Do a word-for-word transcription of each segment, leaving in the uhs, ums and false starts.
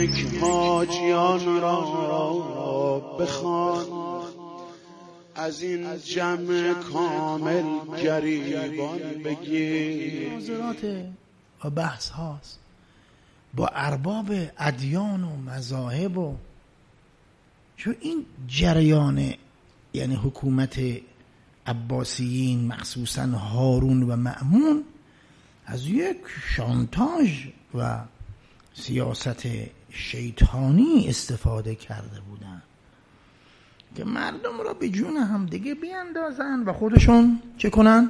یک حاجیان را بخوان، از این جمع کامل گریبان بگیر. مناظرات و بحث هاست با ارباب ادیان و مذاهب و چون این جریان یعنی حکومت عباسیین مخصوصا هارون و مأمون از یک شانتاژ و سیاست شیطانی استفاده کرده بودن که مردم را به جون هم دیگه بیاندازن و خودشون چه کنن؟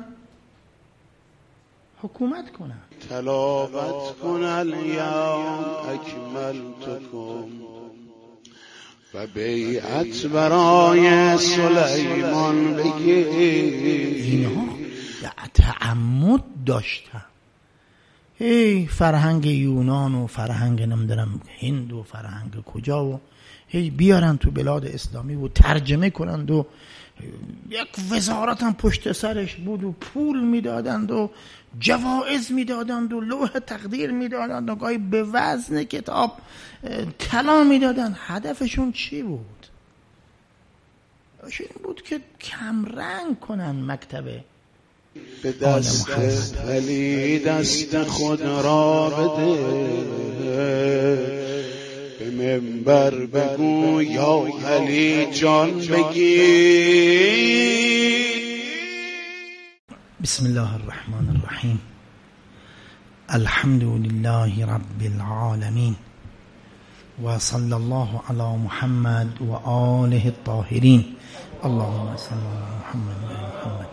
حکومت کنن. تلاوت کن الیوم اکملتکم و بیعت برای سلیمان بگیر. اینها تعمد داشتن. هی فرهنگ یونان و فرهنگ نمیدونم هند و فرهنگ کجا و هی بیارن تو بلاد اسلامی و ترجمه کنند و یک وزارت هم پشت سرش بود و پول میدادند و جوائز میدادند و لوح تقدیر میدادند و گاهی به وزن کتاب طلا میدادند. هدفشون چی بود؟ این بود که کمرنگ کنن مکتب به دست علی دست خود را بده، به منبر بگو یا علی جان بگیر. بسم الله الرحمن الرحیم. الحمد لله رب العالمین و صلی الله علی محمد و آله الطاهرین. اللهم صل علی محمد و محمد.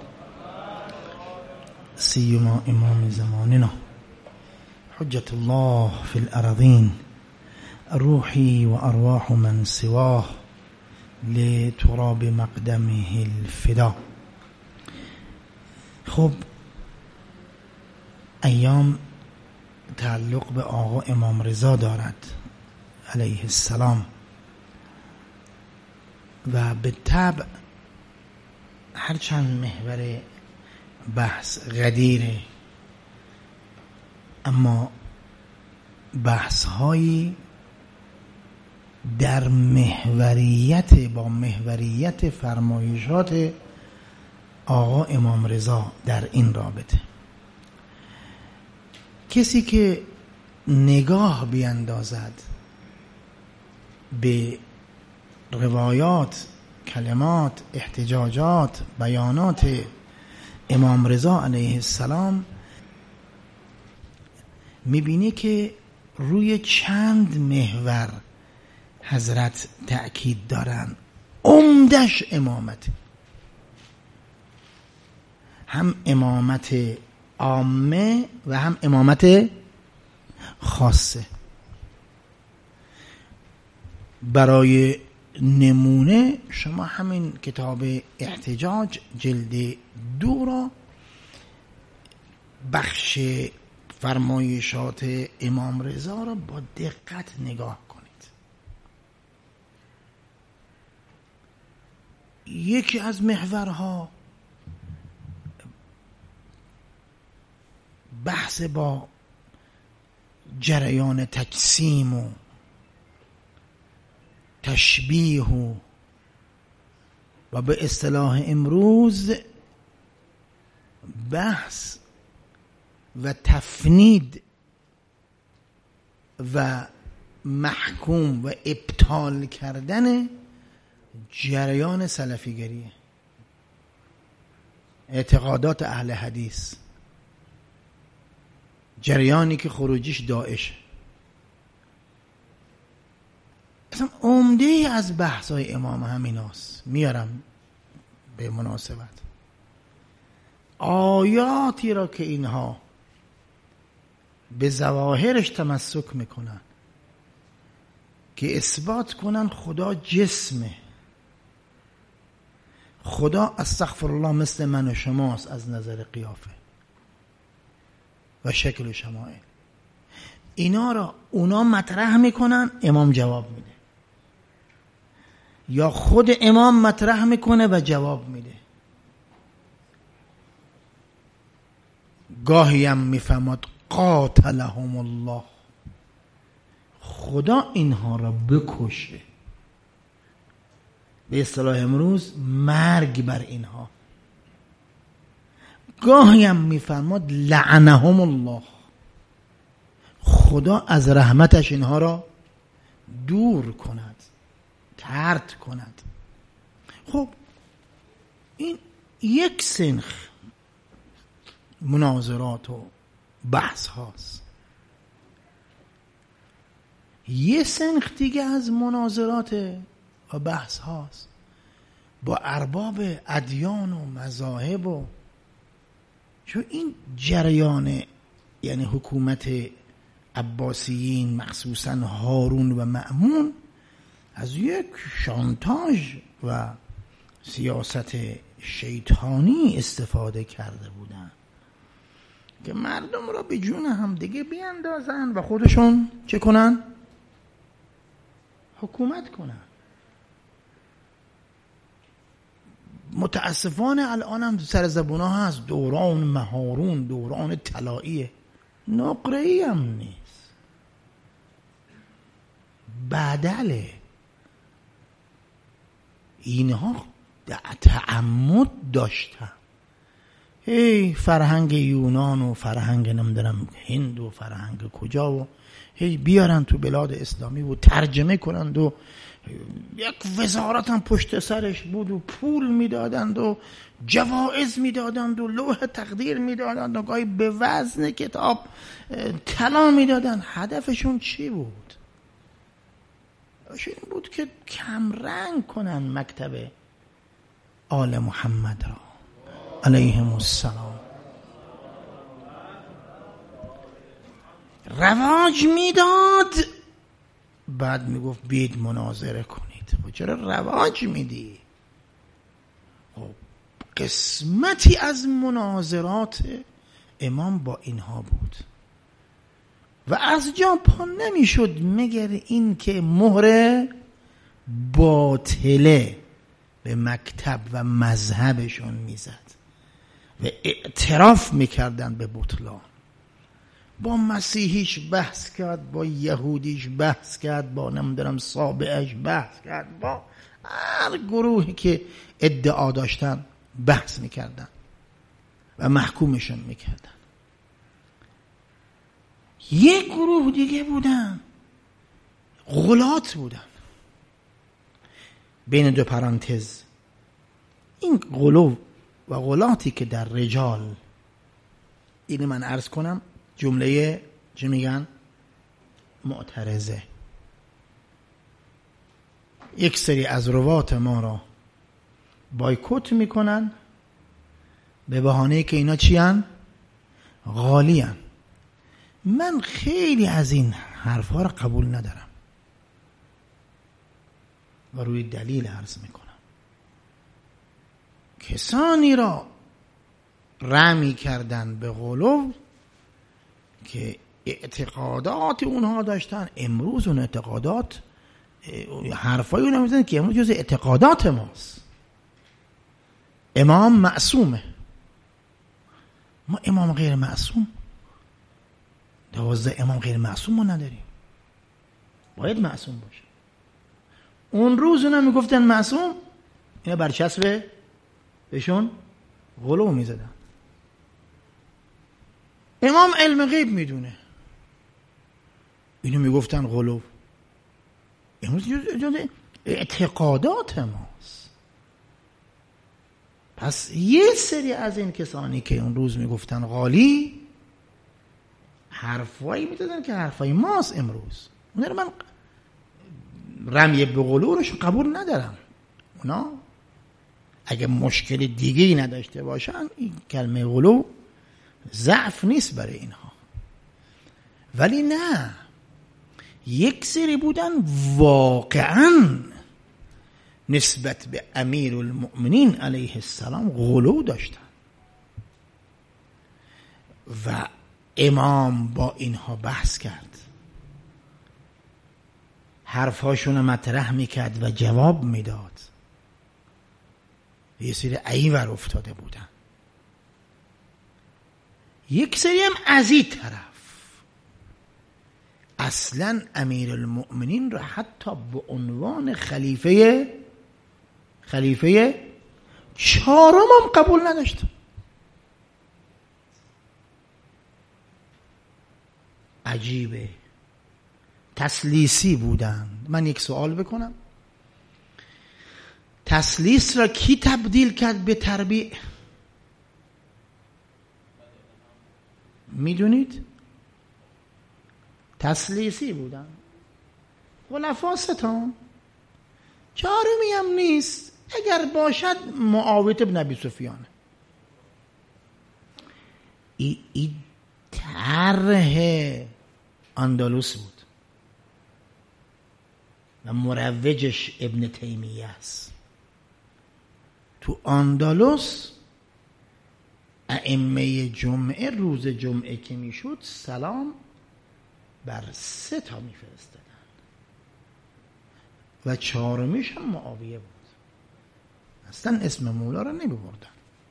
سیما امام زماننا حجت الله فی الارضین، روحی و ارواح من سواه لتراب مقدمه الفدا. خب ایام تعلق به آقا امام رضا دارد علیه السلام و به طبع هرچند محور بحث غدیره اما بحث هایی در محوریت با محوریت فرمایشات آقا امام رضا در این رابطه. کسی که نگاه بیندازد به روایات، کلمات، احتجاجات، بیانات امام رضا علیه السلام میبینی که روی چند محور حضرت تأکید دارن. عمدش امامت، هم امامت عامه و هم امامت خاصه. برای نمونه شما همین کتاب احتجاج جلد دو را بخش فرمایشات امام رضا را با دقت نگاه کنید. یکی از محورها بحث با جریان تجسیم و تشبیه و و به اصطلاح امروز بحث و تفنید و محکوم و ابطال کردن جریان سلفیگریه، اعتقادات اهل حدیث، جریانی که خروجیش داعش. اصلا عمده از بحثای امام همین هست. میارم به مناسبت آیاتی را که اینها به ظواهرش تمسک میکنن که اثبات کنن خدا جسمه، خدا استغفر الله مثل من و شماست از نظر قیافه و شکل و شمایل. اینا را اونا مطرح میکنن، امام جواب میده، یا خود امام مطرح میکنه و جواب میده. گاهی هم میفهمد قاتلهم الله، خدا اینها را بکشه. به اصطلاح امروز مرگ بر اینها. گاهی هم میفرماد لعنهم الله، خدا از رحمتش اینها را دور کند، طرد کند. خب این یک سنخ مناظرات و بحث هاست. یه سنخ دیگه از مناظرات و بحث هاست با ارباب ادیان و مذاهب و چون این جریان یعنی حکومت عباسیین مخصوصا هارون و مأمون از یک شانتاژ و سیاست شیطانی استفاده کرده بودن که مردم را به جون هم دیگه بیاندازن و خودشون چه کنن؟ حکومت کنن. متاسفانه الان هم سر زبونا هست دوران مهارون، دوران طلاییه، نقره‌ای هم نیست، بدله. اینها تعمد داشتن. هی فرهنگ یونان و فرهنگ نمیدونم هند و فرهنگ کجا و هی بیارن تو بلاد اسلامی و ترجمه کنند و یک وزارت هم پشت سرش بود و پول میدادند و جوائز میدادند و لوح تقدیر میدادند و گاهی به وزن کتاب طلا میدادند. هدفشون چی بود؟ این بود که کمرنگ کنن مکتب آل محمد را علیهم السلام. رواج میداد، بعد میگفت بید مناظره کنید. خب چرا رواج میدی؟ خب قسمتی از مناظرات امام با اینها بود و از جا پا نمیشد مگر این که مهر باطله به مکتب و مذهبشون میزد و اعتراف میکردن به بطلان. با مسیحیش بحث کرد، با یهودیش بحث کرد، با نمیدونم سابعش بحث کرد، با هر گروهی که ادعا داشتن بحث میکردن و محکومشون میکردن. یک گروه دیگه بودن غلات بودن. بین دو پرانتز این غلو و غلاتی که در رجال، این من عرض کنم جمله چه میگن معترضه. یک سری از روات ما را بایکوت میکنن به بهانه که اینا چی هن؟ غالی هن. من خیلی از این حرفها را قبول ندارم و روی دلیل عرض میکنم. کسانی را رمی کردن به غلو که اعتقادات اونها داشتن، امروز اون اعتقادات حرفایی اونها میزنن که امروز جز اعتقادات ماست. امام معصومه، ما امام غیر معصوم، دوازده امام غیر معصوم ما نداریم، باید معصوم باشه. اون روز اونها میگفتن معصوم، اینا برچسب بهشون غلو میزدن. امام علم غیب میدونه، اینو میگفتن غلو. امروز جز اعتقادات ماست. پس یه سری از این کسانی که اون روز میگفتن غالی حرفایی میدادن که حرفای ماست امروز. اون رو من رمی به غلو روش قبول ندارم. اونا اگه مشکل دیگه‌ای نداشته باشن این کلمه غلو ضعف نیست برای اینها. ولی نه، یک سری بودن واقعا نسبت به امیر المؤمنین علیه السلام غلو داشتن و امام با اینها بحث کرد، حرفاشون مطرح میکرد و جواب میداد. یه سری ایور افتاده بودن. یک سری هم از این طرف اصلا امیر المؤمنین را حتی به عنوان خلیفه خلیفه چهارم هم قبول نداشت. عجیبه. تسلیسی بودن. من یک سوال بکنم، تسلیس را کی تبدیل کرد به تربیع؟ میدونید؟ تسلیسی بودن. خلفا ستان، چهارمی هم نیست، اگر باشد معاویه بن ابی سفیان. ای, ای طرح اندلس بود و مروجش ابن تیمیه است. تو اندلس ائمه جمعه روز جمعه که میشد سلام بر سه تا میفرستدن و چهارمیش هم معاویه بود. اصلا اسم مولا را نمی بردن.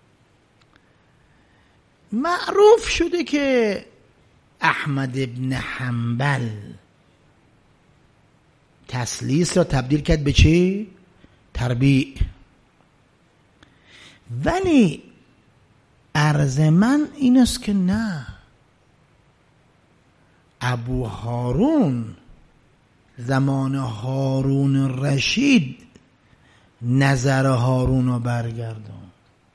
معروف شده که احمد ابن حنبل تسلیس را تبدیل کرد به چی؟ تربیع. ولی عرض من این است که نه، ابو هارون زمان هارون رشید نظر هارون رو برگردون،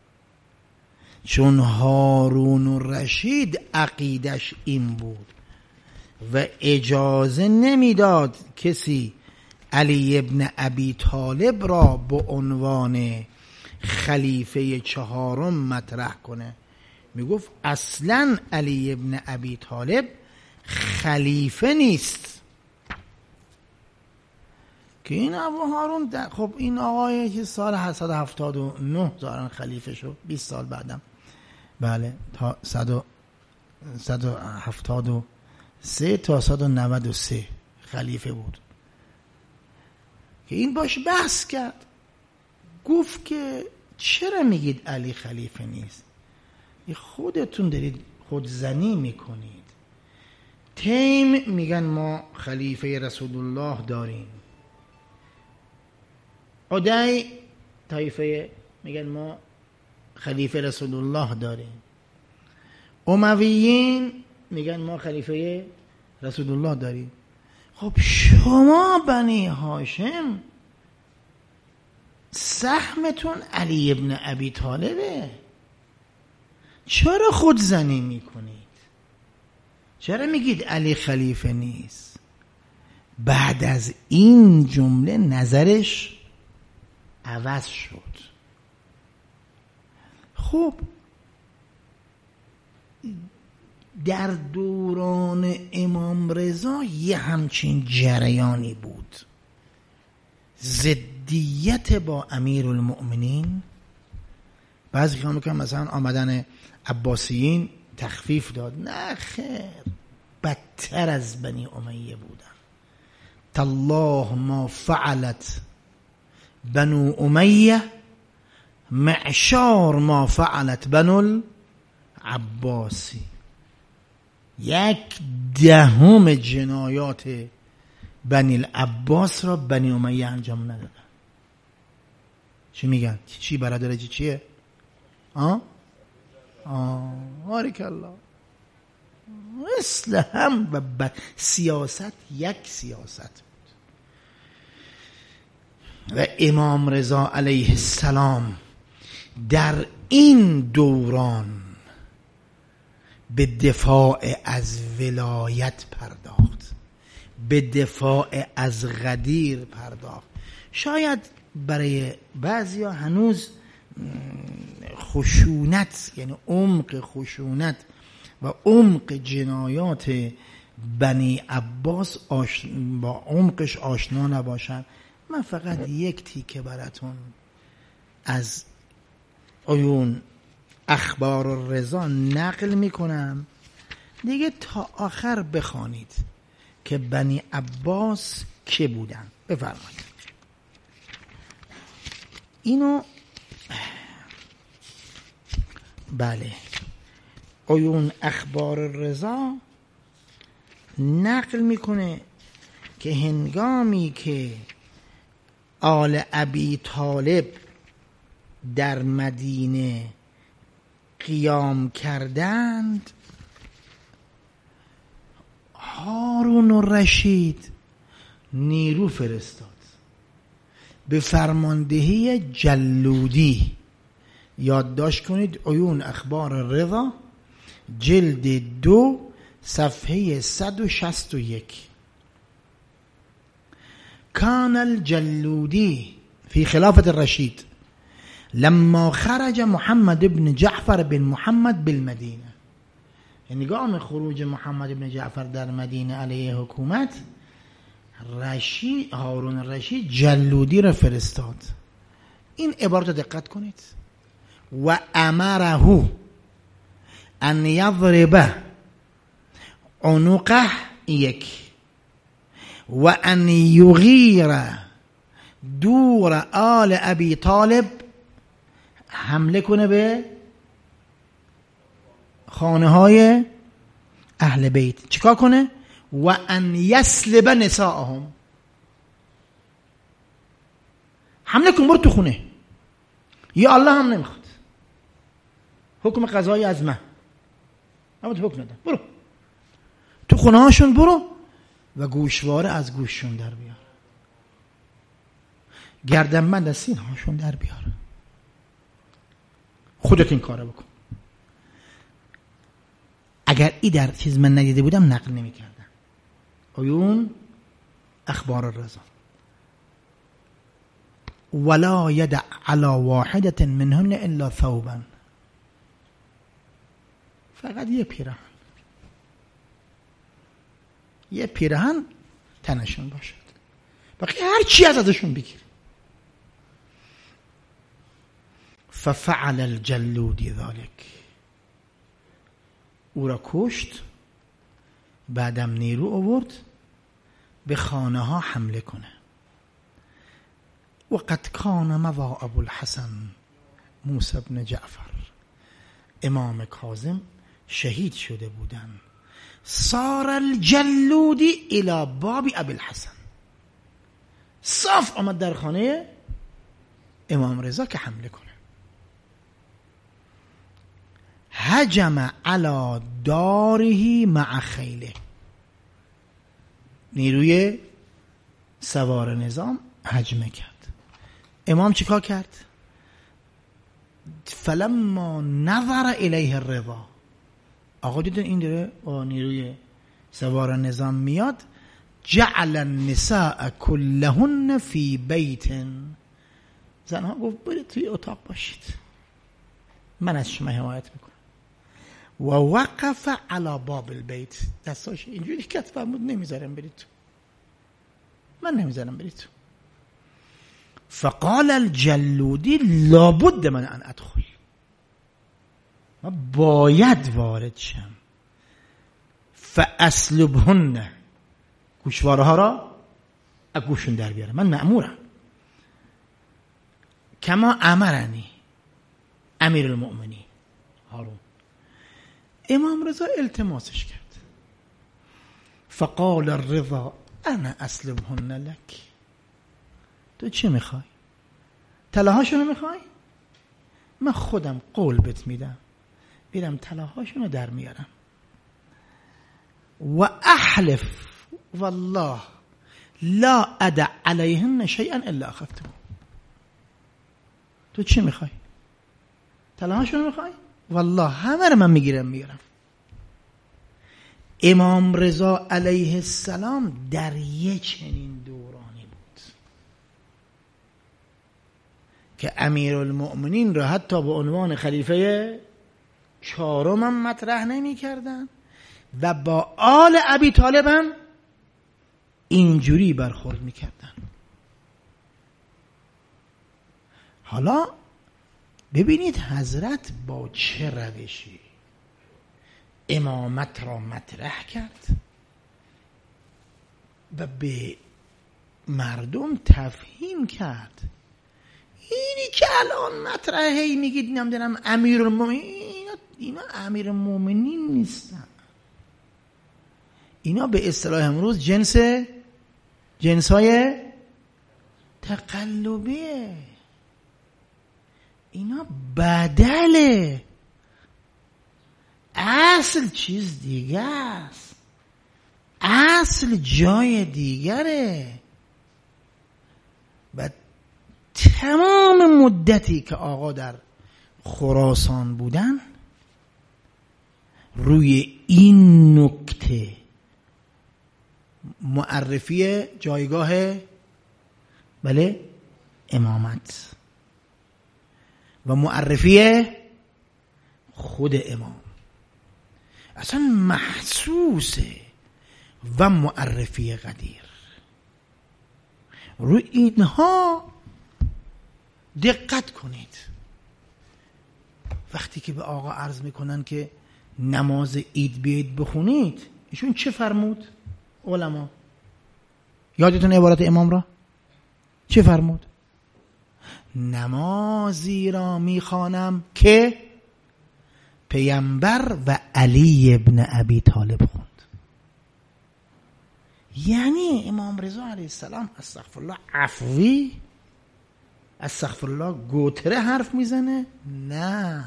چون هارون رشید عقیدش این بود و اجازه نمیداد کسی علی ابن ابی طالب را به عنوان خلیفه چهارم مطرح کنه. میگفت اصلا علی ابن ابی طالب خلیفه نیست. که این ابو هارون در... خب این آقای که سال هشتصد و هفتاد و نه ظاهرا خلیفه شد، بیست سال بعدم، بله، تا صد و هفتاد و سه تا صد و نود و سه خلیفه بود. که این باش بحث کرد، گفت که چرا میگید علی خلیفه نیست؟ خودتون دارید خودزنی میکنید. تیم میگن ما خلیفه رسول الله داریم، عدی طایفه میگن ما خلیفه رسول الله داریم، امویین میگن ما خلیفه رسول الله داریم. خب شما بنی هاشم سهمتون علی ابن ابی طالبه، چرا خودزنی میکنید؟ چرا میگید علی خلیفه نیست؟ بعد از این جمله نظرش عوض شد. خب در دوران امام رضا یه همچین جریانی بود، ضدیت با امیر المؤمنین. بعضی که میگن مثلا آمدن عباسیین تخفیف داد، نه خیر، بدتر از بنی امیه بودن. تالله ما فعلت بنو امیه معشار ما فعلت بنو العباسی. یک دهم جنایات بنی العباس را بنی امیه انجام ندادن. چی میگن؟ چی برادر چی چیه؟ آه؟ آه بارک الله. مثل هم و ب... سیاست یک سیاست بود. و امام رضا علیه السلام در این دوران به دفاع از ولایت پرداخت، به دفاع از غدیر پرداخت. شاید برای بعضیا هنوز خشونت، یعنی عمق خشونت و عمق جنایات بنی عباس آش... با عمقش آشنا نباشن. من فقط یک تیکه براتون از عیون اخبار الرضا نقل میکنم دیگه تا آخر بخوانید که بنی عباس که بودن. بفرمایید. اینو بله، عیون اخبار الرضا نقل میکنه که هنگامی که آل ابی طالب در مدینه قیام کردند، هارون الرشید نیرو فرستاد به فرماندهی جلودی. یادداشت کنید عیون اخبار رضا جلد دو صفحه صد و شصت و یک. کان الجلودی فی خلافة الرشید لما خرج محمد بن جعفر بن محمد بالمدینه. هنگام خروج محمد بن جعفر در مدینه علیه حکومت، رشید هارون الرشید جلودی را فرستاد. این عبارت دقت کنید. و امره ان یضرب عنقه یک و ان یغیر دور آل ابی طالب، حمله کنه به خانه های اهل بیت. چیکار کنه؟ و ان یسلب نساءهم، حمله کن برو تو خونه. یا الله هم نمیخواد، حکم قضایی از من، اما تو حکم ندم، برو تو خونه هاشون برو و گوشواره از گوششون در بیار، گردنبند از سینه هاشون در بیار، خودت این کارو بکن. اگر ای در چیز من ندیده بودم نقل نمی کردم. عیون اخبار الرضا. ولا يدع على واحدة منهن الا ثوبا، فقط یه پیراهن، یه پیراهن تنشون باشد، باقی هر چی از ازشون بگیر. ففعل الجلودی ذلك، او را کشت. بعدم نیرو آورد به خانه ها حمله کنه. و قد کان مضى ابو الحسن موسی بن جعفر، امام کاظم شهید شده بودن. صار الجلودی الى باب ابی الحسن، صاف آمد در خانه امام رضا که حمله کنه. هجم علی داره مع خیله، نیروی سوار نظام هجمه کرد. امام چیکار کرد؟ فلما نظر الیه الرضا، آقا دیدن این داره با نیروی سوار نظام میاد، جعل النساء كلهن فی بیت، زنها گفت برید توی اتاق باشید، من از شما حمایت میکنم. و وقف علی باب البیت، دستاش اینجوری کت فرمود نمیذارم برید تو، من نمیذارم برید تو. فقال الجلودی لابد من ان ادخل، من باید وارد شم. فاسلبهن، گوشواره ها را از گوششون در بیارم، من مأمورم. کما امرنی امیر المؤمنین هارون. امام رضا التماسش کرد. فقال الرضا انا اسلبهن لک، تو چی میخوای؟ طلاهاشونو میخوای؟ من خودم قول بهت میدم بیرم طلاهاشونو در میارم. و احلف والله لا ادع علیهن شیئا الا اخذته. تو چی میخوای؟ طلاهاشونو میخوای؟ والله همه رو من میگیرم میارم. امام رضا علیه السلام در یک چنین دورانی بود که امیرالمؤمنین را حتی به عنوان خلیفه چهارم هم مطرح نمی کردن و با آل ابی طالب هم اینجوری برخورد می کردن. حالا ببینید حضرت با چه روشی امامت را مطرح کرد و به مردم تفهیم کرد. اینی که الان مطرحه هی میگید نمیدونم امیرالمومنین، اینا, اینا امیرالمومنین نیستن، اینا به اصطلاح امروز جنس جنس‌های تقلبیه، اینا بدله، اصل چیز دیگه است، اصل جای دیگره. و تمام مدتی که آقا در خراسان بودن روی این نکته معرفی جایگاه بله امامت و معرفی خود امام اصلا محسوسه و معرفی قدیر، روی اینها دقت کنید. وقتی که به آقا عرض میکنن که نماز عید بیایید بخونید، ایشون چه فرمود؟ علما یادتون عبارت امام را چه فرمود؟ نمازی را میخوانم که پیامبر و علی ابن ابی طالب خوند. یعنی امام رضا علیه السلام استغفرالله عفوی، استغفرالله گوتره حرف میزنه؟ نه،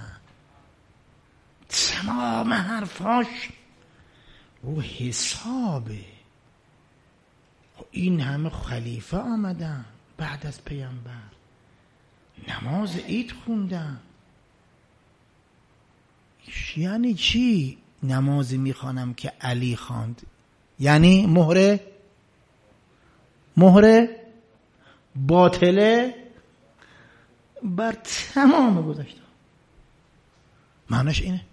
تمام حرفاش رو حسابه. این همه خلیفه آمدن بعد از پیامبر، نماز عید خوندن. یعنی چی نمازی میخوانم که علی خواند؟ یعنی مهر مهر باطله بر تمام گذاشته. معنیش اینه.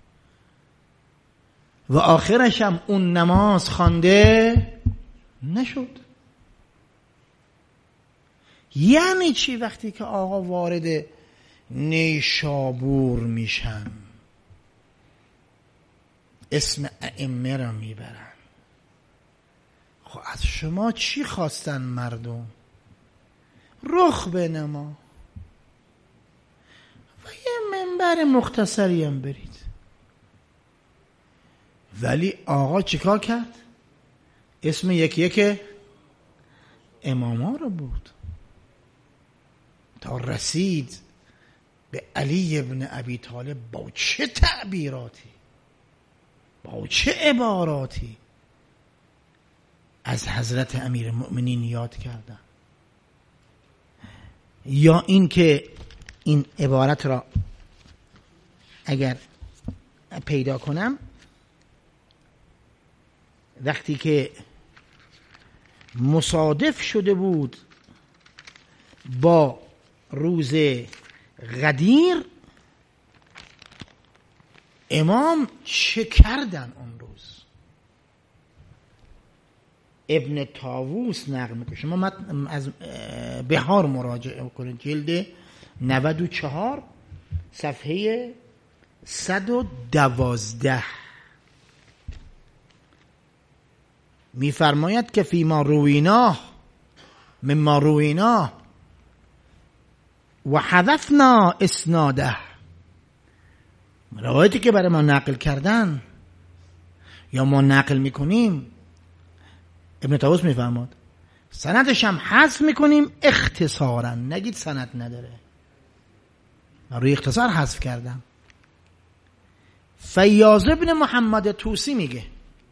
و آخرش هم اون نماز خوانده نشد. یعنی چی وقتی که آقا وارد نیشابور میشن اسم ائمه را میبرن؟ خب از شما چی خواستن مردم؟ رخ بنما و یه منبر مختصری هم برید. ولی آقا چیکار کرد؟ اسم یکی یکی اماما رو بود تا رسید به علی ابن ابی طالب. با چه تعبیراتی، با چه عباراتی از حضرت امیر المؤمنین یاد کردن. یا این که این عبارت را اگر پیدا کنم، وقتی که مصادف شده بود با روز غدیر، امام چه کردن اون روز؟ ابن طاووس نقل میکنه، شما از بهار مراجعه کنید، جلد نود و چهار صفحه صد و دوازده میفرماید که فیما رویناه مما رویناه و حذفنا اسناده، روایتی که برای ما نقل کردن یا ما نقل میکنیم، ابن طاووس میفرماد سندش هم حذف میکنیم اختصارا، نگید سند نداره، من روی اختصار حذف کردم. فیاض ابن محمد طوسی میگه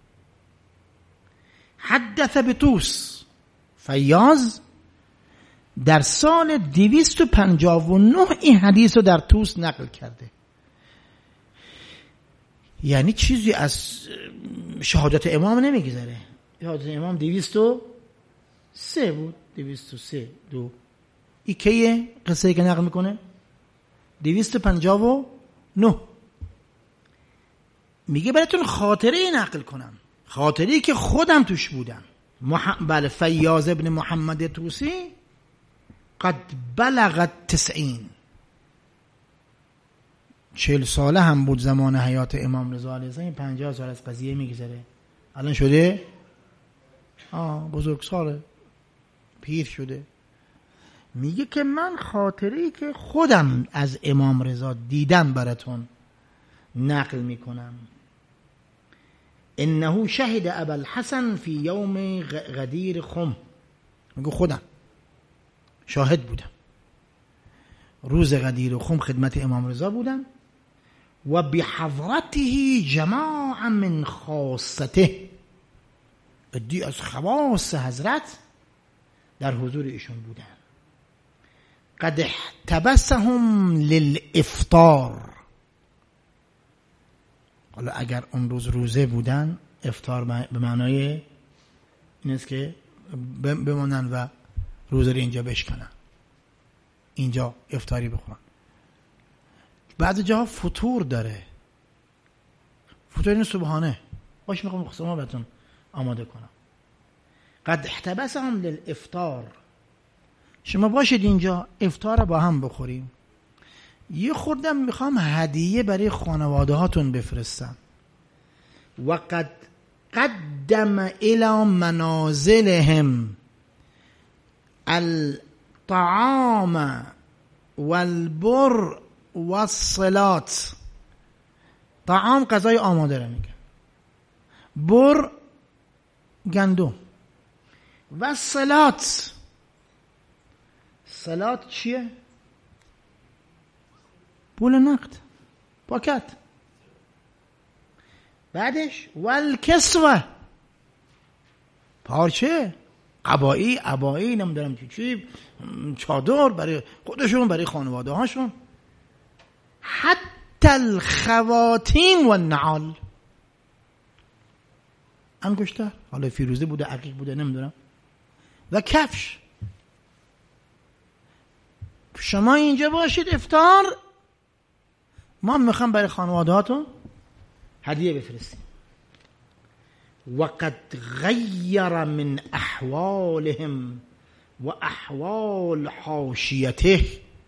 حدث بطوس، فیاض در سال دویست و پنجاه و نه این حدیث رو در طوس نقل کرده. یعنی چیزی از شهادت امام نمیگذره. شهادت امام دویست و سه بود، دویست و سه دو. این کیه قصه که نقل میکنه؟ دویست و پنجاه و نه. میگه براتون خاطره نقل کنم، خاطری که خودم توش بودم. مح... بله فیاض ابن محمد طوسی قد بلغت تسعین، چهل ساله هم بود زمان حیات امام رضا علیه السلام، پنجاه سال از قضیه میگذره، الان شده آه بزرگ ساله، پیر شده. میگه که من خاطری که خودم از امام رضا دیدم براتون نقل میکنم. انه شهد ابا الحسن فی یوم غدیر خم، میگه خودم شاهد بودم روز غدیر خم خدمت امام رضا بودم و بحضرته جماعه من خاصته، عدی از خواص حضرت در حضور ایشون بودن. قد احتبسهم للافطار، حالا اگر اون روز روزه بودن افطار به معنای این است که بمانن و روزه رو اینجا بشکنن، اینجا افطاری بخورن. بعضی جاها فطور داره، فطور این صبحانه باش میخوام خصوصا بهتون آماده کنم. قد احتبسهم للافطار، شما باشید اینجا افطار با هم بخوریم. یه خوردم میخوام هدیه برای خانواده هاتون بفرستم. و قد قدم الى منازلهم الطعام والبر والصلات. طعام غذای آماده رو میگه، بر گندم، و صلات، صلات چیه؟ پول نقد، پاکت. بعدش والکسوه، پارچه، عبایی، عبایی نمیدونم چی چی، چادر برای خودشون، برای خانواده هاشون. حتی الخواتیم و النعال، انگشتر، حالا فیروزه بوده عقیق بوده نمیدونم، و کفش. شما اینجا باشید افطار، ما میخوام برای خانواده هاتون هدیه بفرستیم. وقد غیر من احوالهم و احوال حاشیته.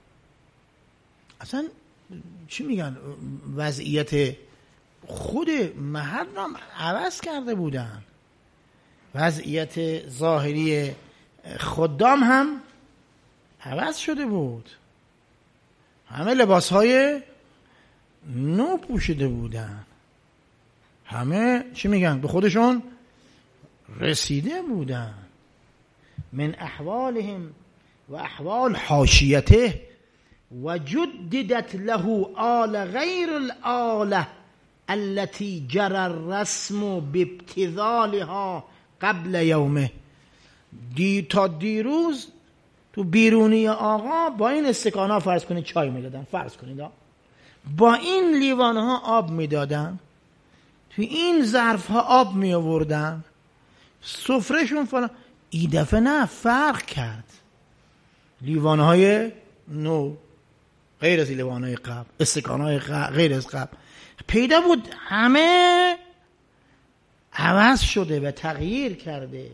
اصلا چی میگن، وضعیت خود محل را عوض کرده بودن، وضعیت ظاهری خدام هم عوض شده بود، همه لباس های نو پوشیده بودن، همه چی میگن به خودشون رسیده بودن. من احوالهم و احوال حاشیته و جددت له آل غیر الآله التي جرى الرسم بابتذالها قبل یومه. دی تا دیروز تو بیرونی آقا با این استکان ها فرض کنید چای میدادن، فرض کنید با این لیوان ها آب میدادن، تو این ظرف ها آب می آوردن، سفرهشون فلان. این دفعه نه، فرق کرد. لیوان های نو غیر از لیوان های قبل، استکان های غیر از قبل پیدا بود، همه عوض شده و تغییر کرده.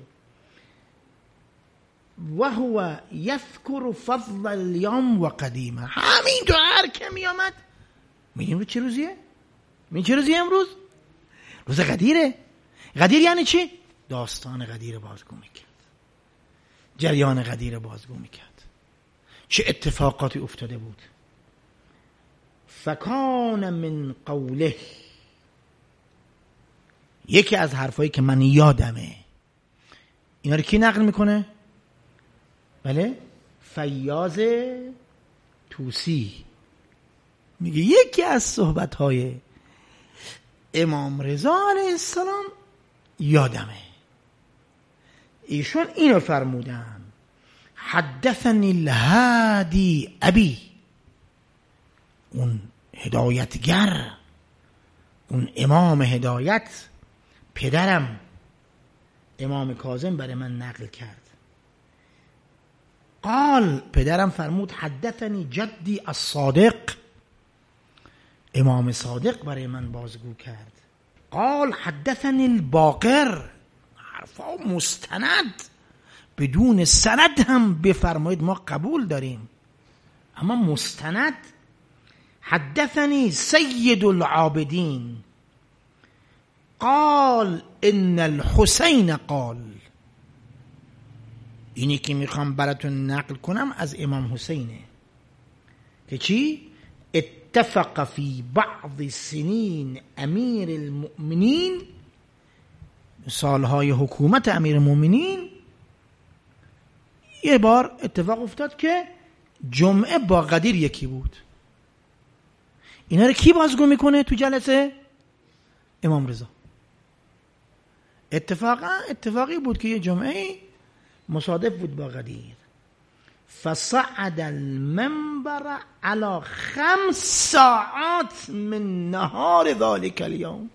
و هو یذکر فضل الیوم و قدیمه. همین تو هر که می آمد میگیم چه روزیه؟ می چه روزیه امروز؟ روز غدیره. غدیر یعنی چی؟ داستان غدیر بازگو میکرد، جریان غدیر بازگو میکرد، چه اتفاقاتی افتاده بود. فکان من قوله، یکی از حرفایی که من یادمه، اینا رو کی نقل میکنه؟ بله، فیاض توسی میگه یکی از صحبتهای امام رضا علیه السلام یادمه، ایشون اینو فرمودن: حدثنی الهادی ابی، اون هدایتگر، اون امام هدایت پدرم امام کاظم برای من نقل کرد. قال، پدرم فرمود: حدثنی جدی الصادق، امام صادق برای من بازگو کرد. قال حدثنی الباقر، حرفا مستند، بدون سند هم بفرمایید ما قبول داریم، اما مستند. حدثنی سید العابدین قال ان الحسین قال، اینی که میخوام براتون نقل کنم از امام حسینه که چی؟ اتفق فی بعض سنین امیر المؤمنین سالهای حکومت امیرالمومنین یه بار اتفاق افتاد که جمعه با قدیر یکی بود. اینا رو کی بازگو میکنه تو جلسه؟ امام رضا. اتفاقا اتفاقی بود که یه جمعه مصادف بود با قدیر. فصعد المنبر على خمس ساعات من نهار ذلك اليوم.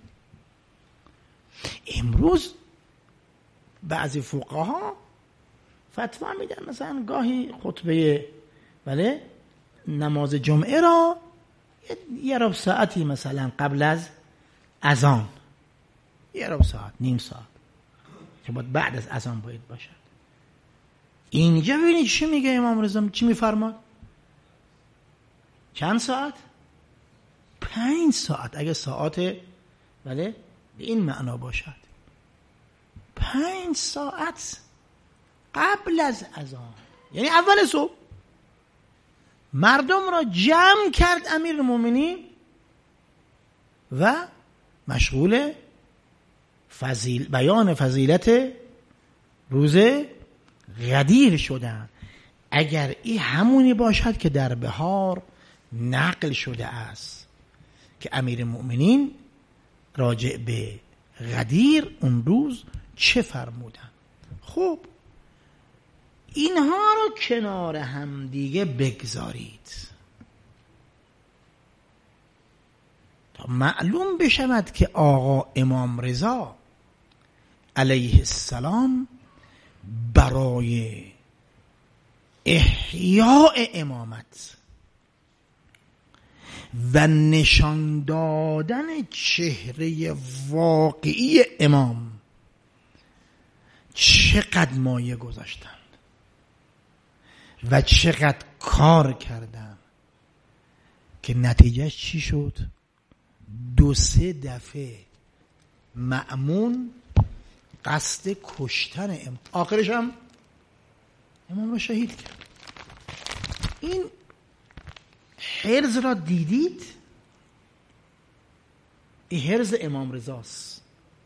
امروز بعضی فقها فتوا میدن مثلا گاهی خطبه بله نماز جمعه را یه ربع ساعتی مثلا قبل از اذان، یه ربع ساعت، نیم ساعت که باید بعد از اذان باید باشد. اینجا ببینید چی میگه امام رضا، چی میفرماد؟ چند ساعت؟ پنج ساعت. اگه ساعت بله به این معنا باشد، پنج ساعت قبل از اذان، یعنی اول صبح مردم را جمع کرد امیرالمومنین و مشغول فضیل بیان فضیلت روز غدیر شدن. اگر این همونی باشد که در بهار نقل شده است که امیرالمومنین راجع به غدیر اون روز چه فرمودن. خب اینها رو کنار هم دیگه بگذارید تا معلوم بشود که آقا امام رضا علیه السلام برای احیاء امامت و نشان دادن چهره واقعی امام چقدر مایه گذاشتند و چقدر کار کردن که نتیجهش چی شد؟ دو سه دفعه مأمون قصد کشتن امام، آخرش هم امام رو شهید کرد. این حرز را دیدید؟ این حرز امام رضاست.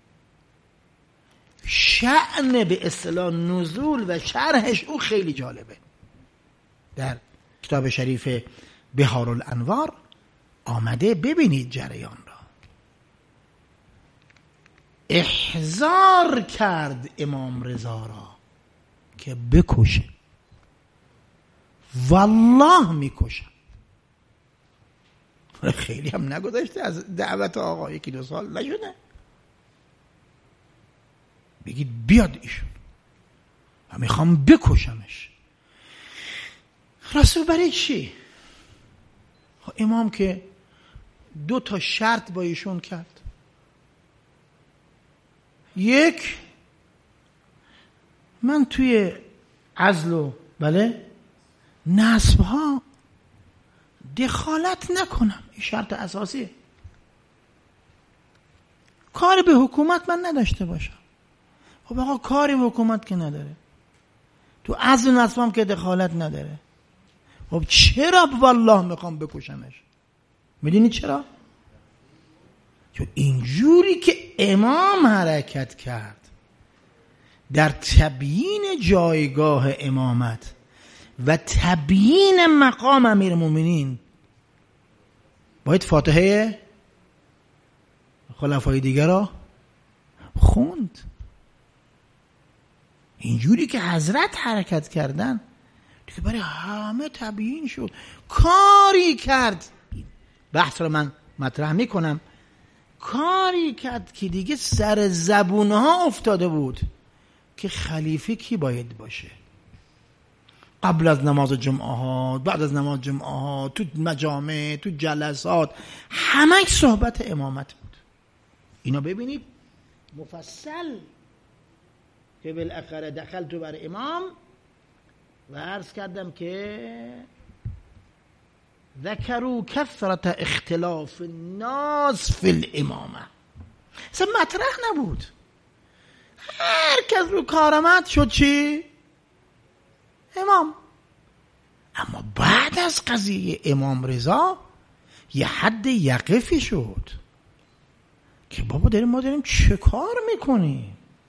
شأن به اصطلاح نزول و شرحش او خیلی جالبه. در کتاب شریف بهارالانوار آمده، ببینید جریان را. احضار کرد امام رضا را که بکشه، والله میکشم. خیلی هم نگذاشته از دعوت آقا، یکی دو سال نشده بگید بیاد ایشون و میخوام بکشمش. رسول برای چی؟ امام که دو تا شرط با ایشون کرد. یک، من توی عزل و بله نسب ها دخالت نکنم، این شرط اساسیه. کاری به حکومت من نداشته باشم. خب آقا کاری به حکومت که نداره، تو عزل و نسب هم که دخالت نداره، خب چرا والله میخوام بکشمش؟ میدونی چرا؟ چون اینجوری که امام حرکت کرد در تبیین جایگاه امامت و تبیین مقام امیرالمومنین باید فاتحه خلفای دیگر را خوند. اینجوری که حضرت حرکت کردن دیگه برای همه تبیین شد. کاری کرد، بحث رو من مطرح میکنم، کاری کرد که دیگه سر زبونها افتاده بود که خلیفه کی باید باشه. قبل از نماز جمعه ها، بعد از نماز جمعه ها، تو مجامع، تو جلسات، همه صحبت امامت بود. اینا ببینید مفصل که بالاخره دخل تو بر امام و عرض کردم که ذکروا کثرت اختلاف الناس فی الامامه. اصلا مطرح نبود، هر کس رو کارآمد شد چی؟ امام. اما بعد از قضیه امام رضا یه حد یقفی شد که بابا داریم ما داریم چه کار میکنیم؟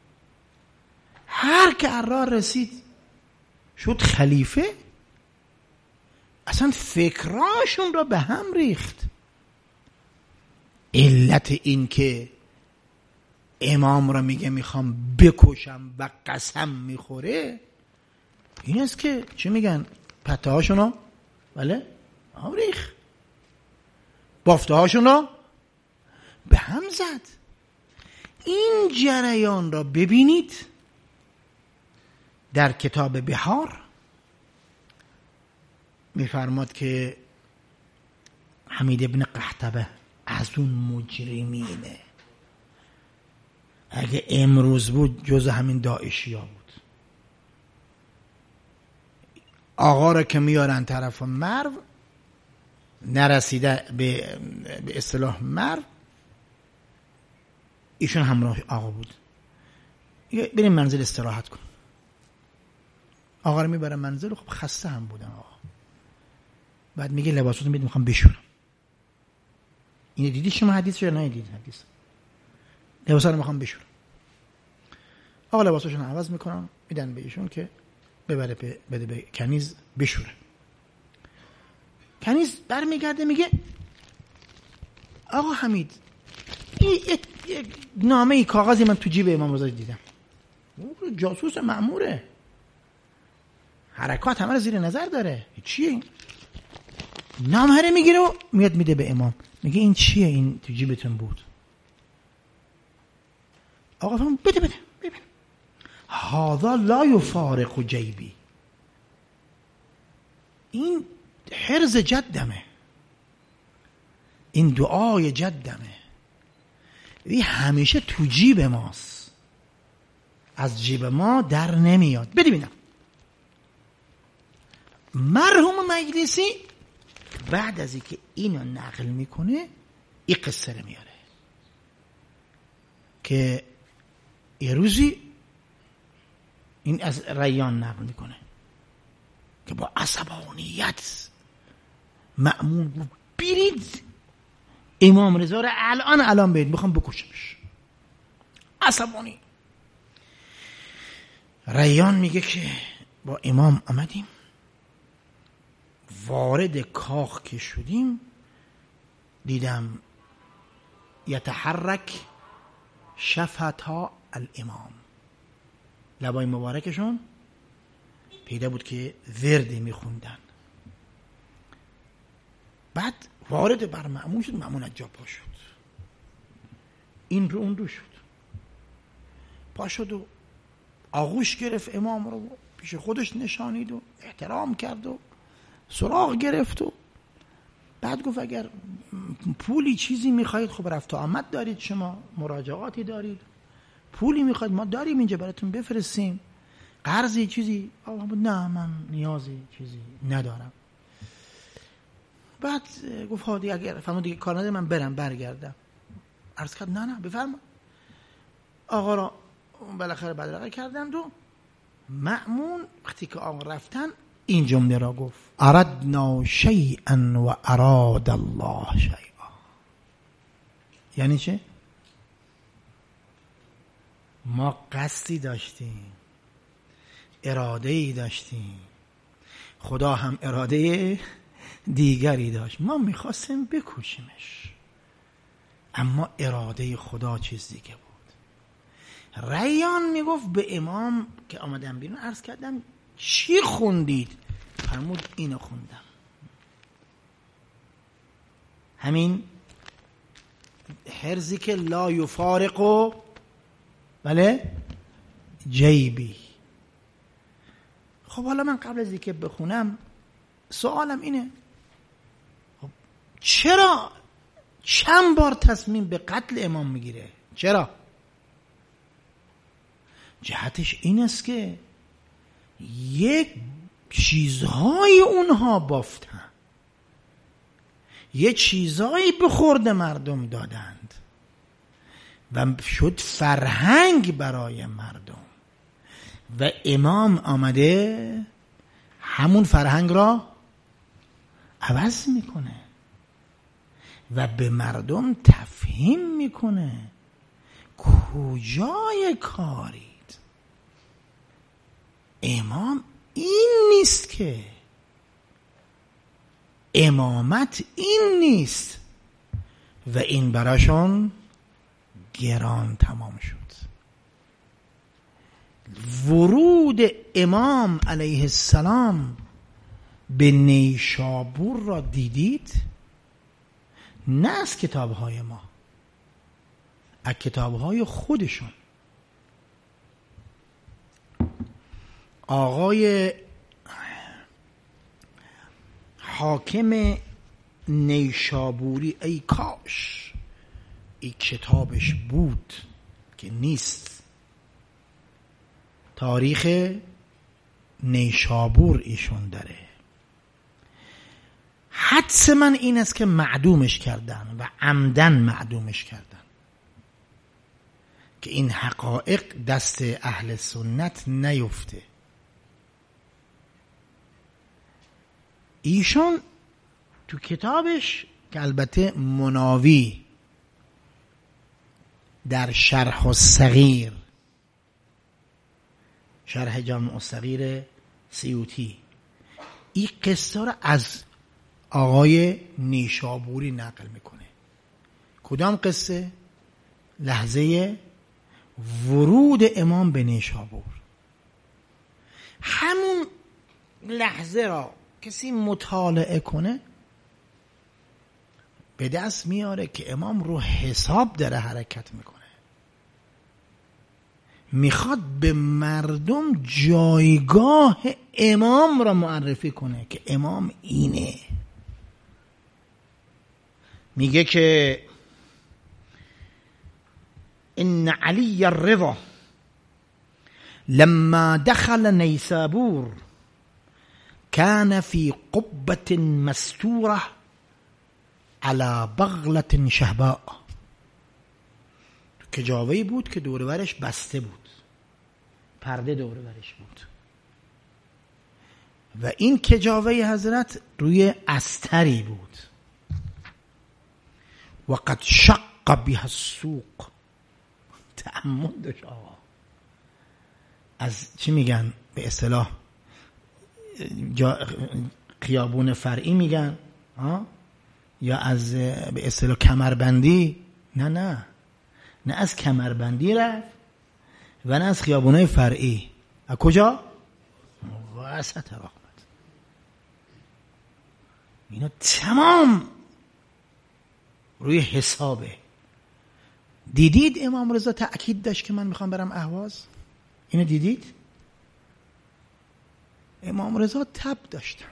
هر که راه رسید شد خلیفه. اصلا فکراشون را به هم ریخت. علت این که امام را میگه میخوام بکشم و قسم میخوره این است که چی میگن پته هاشونو بله آریخ بافته هاشونو به هم زد. این جریان را ببینید در کتاب بهار میفرماد که حمید ابن قحطبه از اون مجرمینه، اگه امروز بود جز همین داعشی ها بود. آقا را که میارن طرف مرو نرسیده به به اصطلاح مرو، ایشون همراه آقا بود، بریم منزل استراحت کن. آقا رو میبرن منزل، خب خسته هم بودن آقا. بعد میگه لباساتو میدید میخوام بشورم. اینو دیدی شما حدیث یا نه دیدید حدیث؟ لباسا رو میخوام بشورم. آقا لباساشون عوض میکنن میدن به ایشون که ببره به بده به کنیز بشوره. کنیز برمیگرده میگه آقا حمید این یک, یک نامه ای کاغذی من تو جیب امام رضا دیدم. او جاسوس مأموره، حرکات همه رو زیر نظر داره. چیه این؟ نامه رو میگیره و میاد میده به امام، میگه این چیه این تو جیبتون بود؟ آقا فرمود بده بده ببین هذا لا یفارق جیبی، این حرز جدمه، این دعای جدمه، این همیشه تو جیب ماست، از جیب ما در نمیاد. بده ببینم. مرحوم مجلسی بعد از اینکه اینو نقل میکنه این قصه رو میاره که یه روزی این از ریان نقل میکنه که با عصبانیت مأمون گفت برید امام رضا رو الان الان برید میخوام بکشمش. عصبانی. ریان میگه که با امام آمدیم، وارد کاخ که شدیم دیدم یتحرک شفتا الامام، لبای مبارکشون پیدا بود که وردی میخوندن. بعد وارد بر مأمون شد، مأمون از جا پا شد، این رو اون رو شد، پا شد و آغوش گرفت امام رو پیش خودش نشانید و احترام کرد و سراغ گرفت و بعد گفت اگر پولی چیزی میخواید خب رفت و آمد دارید، شما مراجعاتی دارید، پولی میخواید ما داریم اینجا براتون بفرستیم، قرضی چیزی؟ آقا نه من نیازی چیزی ندارم. بعد گفت ها دیگه اگر فرمود دیگه کار نداره من برم برگردم. عرض کرد نه نه بفرما. آقا را بالاخره بدرقه کردند و مأمون وقتی که آقا رفتن این جمله را گفت اردنا شیئا و اراد الله شیئا. یعنی چه؟ ما قصدی داشتیم، اراده ای داشتیم، خدا هم اراده دیگری داشت، ما میخواستیم بکشیمش، اما اراده خدا چیز دیگه بود. ریان میگفت به امام که آمدم بیرون عرض کردم چی خوندید؟ فرمود اینو خوندم. همین حرزی که لا یفارقو بله جیبی. خب حالا من قبل از اینکه بخونم سوالم اینه، خب چرا چند بار تصمیم به قتل امام میگیره؟ چرا؟ جهتش این است که یک چیزهای اونها بافتن، یه چیزهایی به خورد مردم دادند و شد فرهنگ برای مردم و امام آمده همون فرهنگ را عوض میکنه و به مردم تفهیم میکنه کجای کارید. امام این نیست که، امامت این نیست و این براشون گران تمام شد. ورود امام علیه السلام به نیشابور را دیدید؟ نه از کتابهای ما، از کتابهای خودشون. آقای حاکم نیشابوری، ای کاش این کتابش بود که نیست، تاریخ نیشابور ایشون داره. حدس من این است که معدومش کردن و عمدن معدومش کردن که این حقایق دست اهل سنت نیفته. ایشون تو کتابش که البته مناوی در شرح الصغیر، شرح جامع الصغیر سیوطی، این قصه را از آقای نیشابوری نقل میکنه. کدام قصه؟ لحظه ورود امام به نیشابور. همون لحظه را کسی مطالعه کنه به دست میاره که امام رو حساب داره حرکت میکنه، میخواد به مردم جایگاه امام را معرفی کنه که امام اینه. میگه که ان علی الرضا لما دخل نیسابور كان في قبة مستورة على بغلة شهباء. کجاوهی بود که دورورش بسته بود، پرده دورورش بود و این کجاوه حضرت روی استری بود. وقد شق بها السوق. تأمل داشت آقا. از چی میگن به اصطلاح خیابون فرعی میگن ها، یا از به اصطلاح کمربندی؟ نه نه نه از کمربندی رفت و نه از خیابونای فرعی. از کجا؟ وسط راه آمد. اینا تمام روی حسابه. دیدید امام رضا تأکید داشت که من میخوام برم اهواز؟ اینو دیدید؟ امام رضا تب داشتن،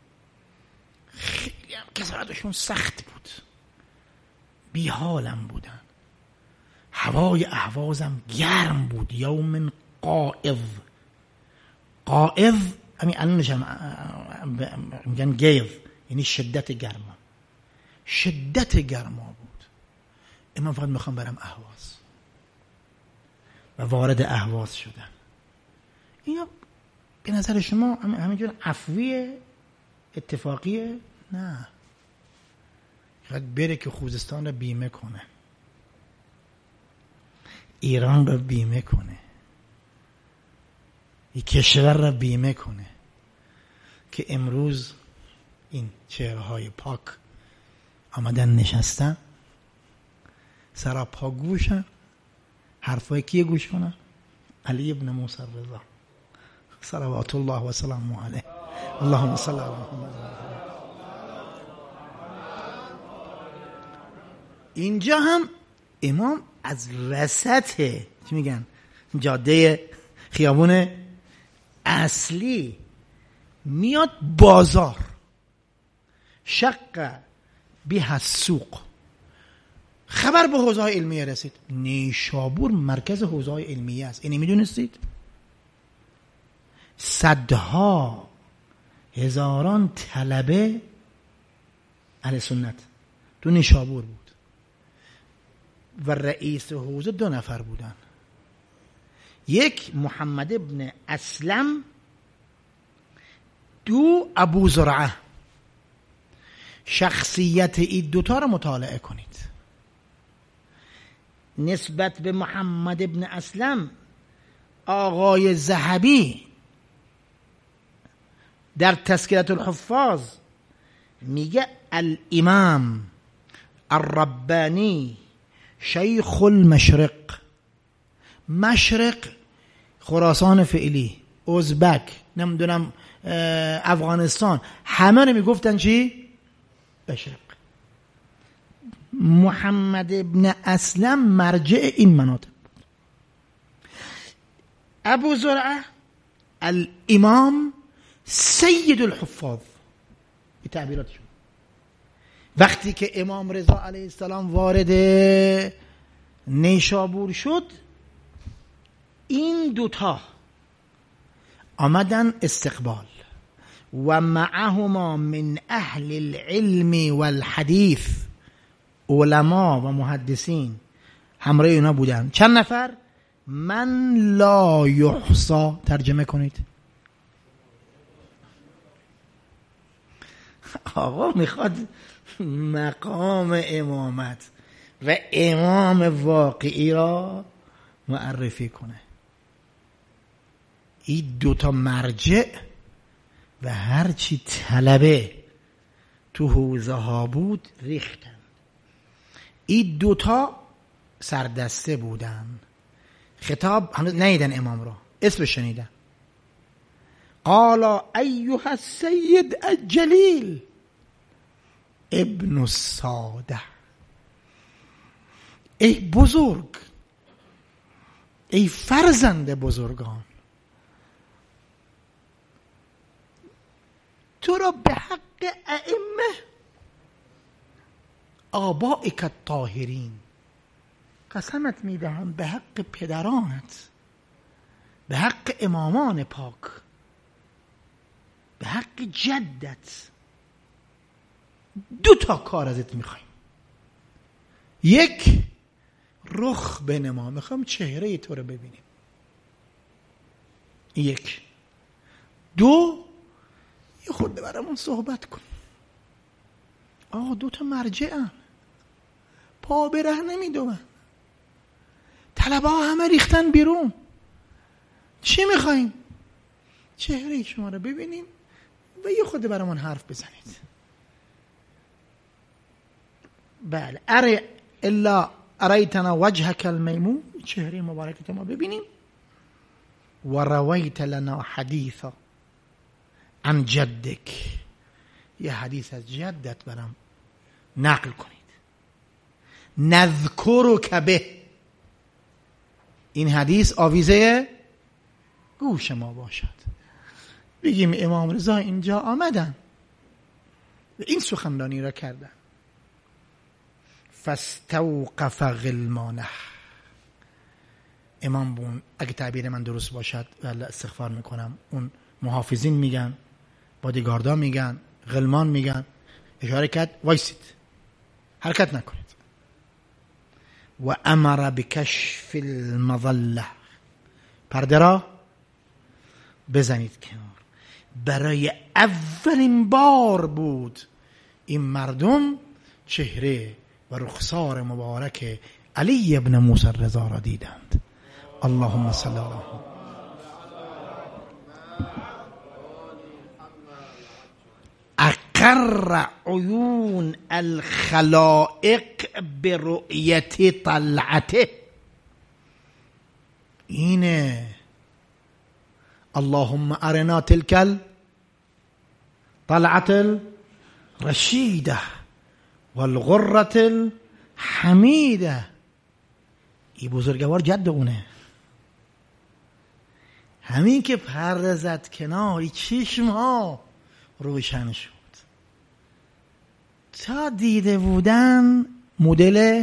خیلی هم کسرتشون سخت بود، بی حالم بودن، هوای اهوازم گرم بود. یوم قائض. قائض همین الانش هم میگن گیض، یعنی شدت گرما، شدت گرما بود. امام فقط میخوام برم اهواز و وارد اهواز شدن. اینا به نظر شما همینجور عفویه، اتفاقیه؟ نه، باید بره که خوزستان رو بیمه کنه، ایران رو بیمه کنه، این کشور رو بیمه کنه که امروز این چهرهای پاک آمدن نشستن، سراپا گوشن، حرفای کیه گوش کنن؟ علی ابن موسی الرضا صلوات الله و سلامه علیه. اللهم صل علی محمد. اینجا هم امام از وسط چی میگن جاده خیابون اصلی میاد بازار، شق بها السوق. خبر به حوزه‌های علمیه رسید. نیشابور مرکز حوزه‌های علمیه است. اینی میدونستید؟ صدها هزاران طلبه اهل سنت تو نیشابور بود و رئیس حوزه دو نفر بودن. یک محمد ابن اسلم، دو ابو زرعه. شخصیت این دوتا رو مطالعه کنید. نسبت به محمد ابن اسلم آقای ذهبی در تذکرة الحفاظ میگه الامام الربانی شیخ المشرق، مشرق خراسان فعلی، ازبک، نمیدونم افغانستان، همه رو میگفتن چی؟ مشرق. محمد ابن اسلم مرجع این مناطق بود. ابو زرعه الامام سید الحفاظ، این تعبیراتشون. وقتی که امام رضا علیه السلام وارد نیشابور شد، این دوتا آمدن استقبال و معهما من اهل العلم والحدیث، علما و محدثین همراه اینا بودن. چند نفر؟ من لا یحصا. ترجمه کنید. آقا میخواد مقام امامت و امام واقعی را معرفی کنه. این دوتا مرجع و هرچی طلبه تو حوزه ها بود ریختن. این دوتا سردسته بودن. خطاب هنوز نیدن امام را، اسم شنیدن. قال ایها السید الجلیل ابن الساده، ای بزرگ، ای فرزند بزرگان، تو را به حق ائمه آبائک الطاهرین قسمت میدهم، به حق پدرانت، به حق امامان پاک، به حق جدت، دو تا کار ازت میخوایم. یک، رخ بنما، میخوام چهره تو رو ببینیم. یک. دو، یه خود برامون صحبت کن. آه دو تا مرجعن، پا به ره نمیدونن، طلبه ها همه ریختن بیرون. چی میخواییم؟ چهره شما رو ببینیم و یه خود برامون حرف بزنید. بله. اره الا ارایتنا وجهک المیمون، چهره مبارکت ما ببینیم. و رویت لنا حدیثا عن جدک، یه حدیث از جدت برام نقل کنید. نذکرک به، این حدیث آویزه گوش ما باشد. بگیم امام رضا اینجا آمدن و این سخنرانی را کردن. فاستوقف غلمانه، امام بون، اگه تعبیر من درست باشد والله استغفار میکنم، اون محافظین میگن، بادیگاردا میگن، غلمان میگن، اشاره کرد وایسید، حرکت نکنید. و امر بکشف المظله، پرده را بزنید کنار. برای اولین بار بود این مردم چهره و رخسار مبارک علی ابن موسی رضا را دیدند. اللهم صل علی محمد. اقر عیون الخلائق برؤیت طلعته، اینه. اللهم ارنا تلك طلعت الرشیده والغرة الحمیده. این بزرگوار جد اونه. همین که پرده زد کنار، چشم ها روشن شد. تا دیده بودن مدل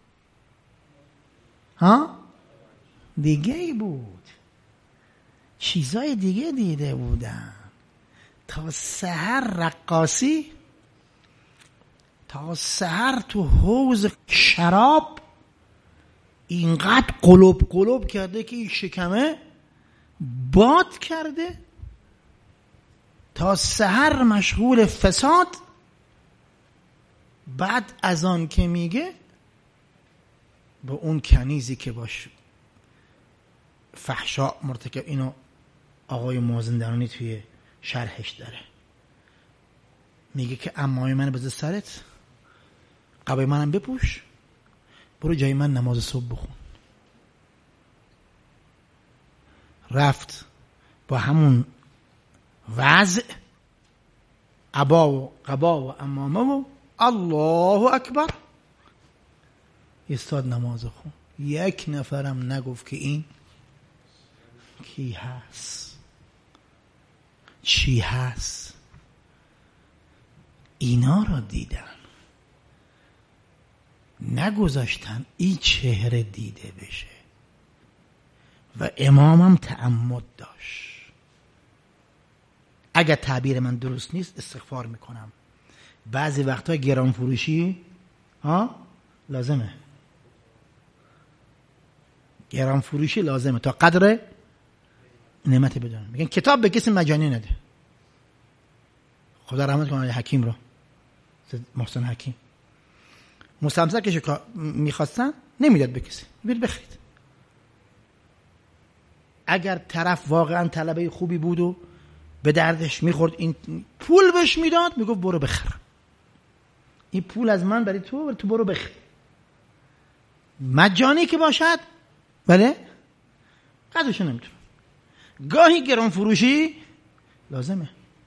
ها دیگه ای بود، چیزای دیگه دیده بودن. تا سحر رقاصی، تا سحر تو حوض شراب اینقدر قلوب قلوب کرده که این شکمه باد کرده. تا سحر مشغول فساد. بعد از آن که میگه به اون کنیزی که باش فحشا مرتکب، اینو آقای مازندرانی توی شرحش داره، میگه که عمای من بذار سرت، قبای منم بپوش، برو جای من نماز صبح بخون. رفت با همون وضع، عبا و قبا و عمامه و الله اکبر ایستاد نماز خون. یک نفرم نگفت که این کی هست، چی هست. اینا را دیدن، نگذاشتن این چهره دیده بشه. و امامم تعمد داشت. اگر تعبیر من درست نیست استغفار میکنم. بعضی وقتا گران فروشی ها لازمه، گران فروشی لازمه تا قدر نعمت بدونن. میگن کتاب به کسی مجانی نده. خدا رحمت کنه حکیم رو، محسن حکیم، مستمسک که میخواستن نمیداد به کسی، بیر بخرید. اگر طرف واقعا طلبه خوبی بود و به دردش میخورد این پول بهش میداد، میگفت برو بخر، این پول از من برای تو، برای تو برو بخر. مجانی که باشد بله قدرشو نمیتونه. گاهی گران فروشی لازمه.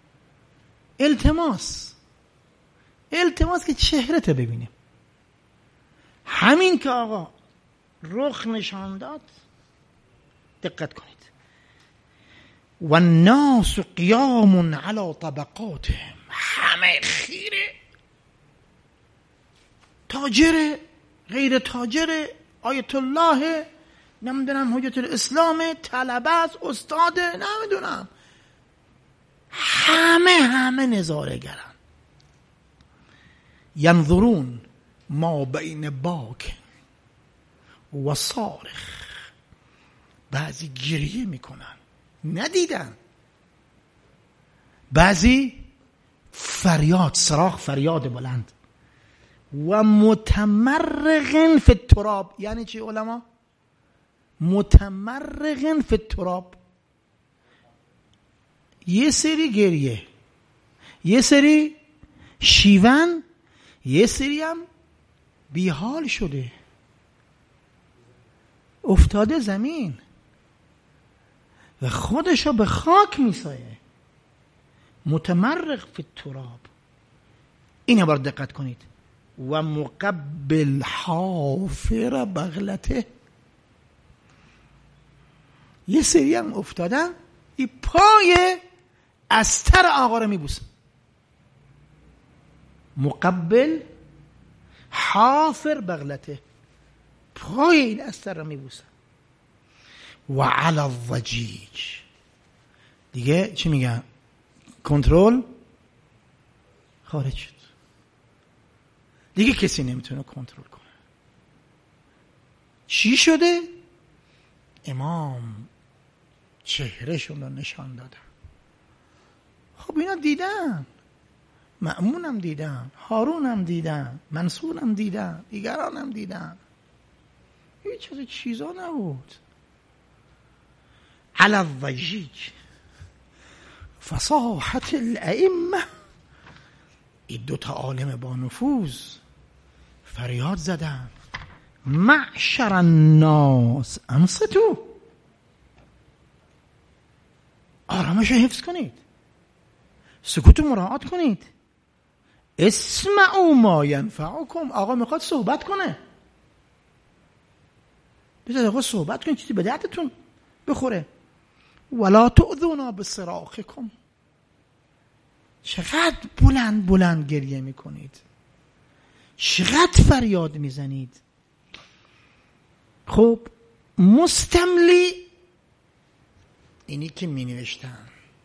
التماس التماس که چهرته ببینیم. همین که آقا رخ نشان داد، دقت کنید. و الناس قیام علی طبقاتهم، همه خیره، تاجر، غیر تاجر، آیت الله، نمیدونم حجت الاسلام، طلبه است، استاد، نمیدونم، همه همه نظاره گرن. ینظرون ما بین باک و صارخ، بعضی گریه میکنن ندیدن، بعضی فریاد، صراخ، فریاد بلند. و متمرغ فی التراب، یعنی چی علما؟ متمرغ فی التراب، یه سری گریه، یه سری شیون، یه سری هم بیحال شده، افتاده زمین و خودشو به خاک میسایه. متمرغ فی التراب. این بار دقت کنید. و مقبل حافر بغلته، یه سری هم افتادن این پای استر آقا رو میبوسن. مقبل حافر بغلته، پای این استر رو میبوسن. و علی الضجیج، دیگه چی میگن؟ کنترل خارج شد، دیگه کسی نمیتونه کنترل کنه. چی شده؟ امام چهرهشون رو نشان دادن. خب اینا دیدن، مأمون هم دیدن، هارون هم دیدن، منصور هم دیدن، دیگران هم دیدن. هیچ از چیزا نبود. علی الضجیج فصاحت الائمه، این دوتا عالم با نفوذ فریاد زدن. معشر الناس انصتوا، آرامش رو حفظ کنید، سکوت رو مراعات کنید. اسمعوا ما ینفعکم، آقا میخواد صحبت کنه، بذار آقا صحبت کنید، چیزی به دردتون بخوره. ولا تؤذونا بصراخکم، چقدر بلند بلند گریه میکنید، چقدر فریاد میزنید. خب مستملی، اینی که می نوشتن